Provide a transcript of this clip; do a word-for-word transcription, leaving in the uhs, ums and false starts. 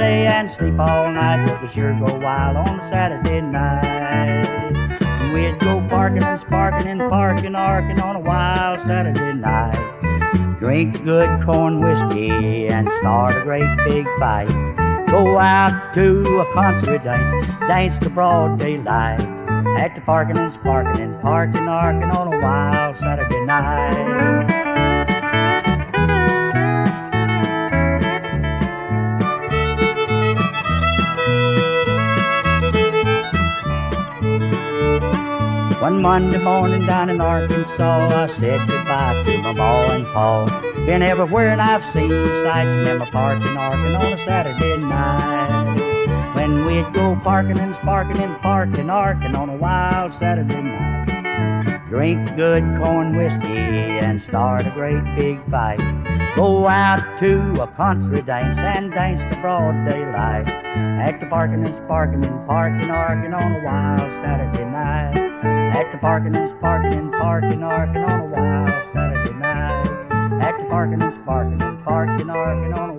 Friday and sleep all night, but we sure go wild on a Saturday night. We'd go parking and sparking and parking, arking on a wild Saturday night. Drink good corn whiskey and start a great big fight. Go out to a concert dance, dance to broad daylight. At the parking and sparking and parking, arking on a wild Saturday night. One Monday morning down in Arkansas, I said goodbye to my ma and pa. Been everywhere and I've seen sights, remember parking, arking on a Saturday night. When we'd go parking and sparking and parking, arking on a wild Saturday night. Drink good corn whiskey and start a great big fight. Go out to a concert dance and dance to broad daylight. At the parking and sparking and parking, arking on a wild Saturday night. At the parking and sparking and parking, arking on a wild Saturday night. At the parking and sparking and parking, arking on a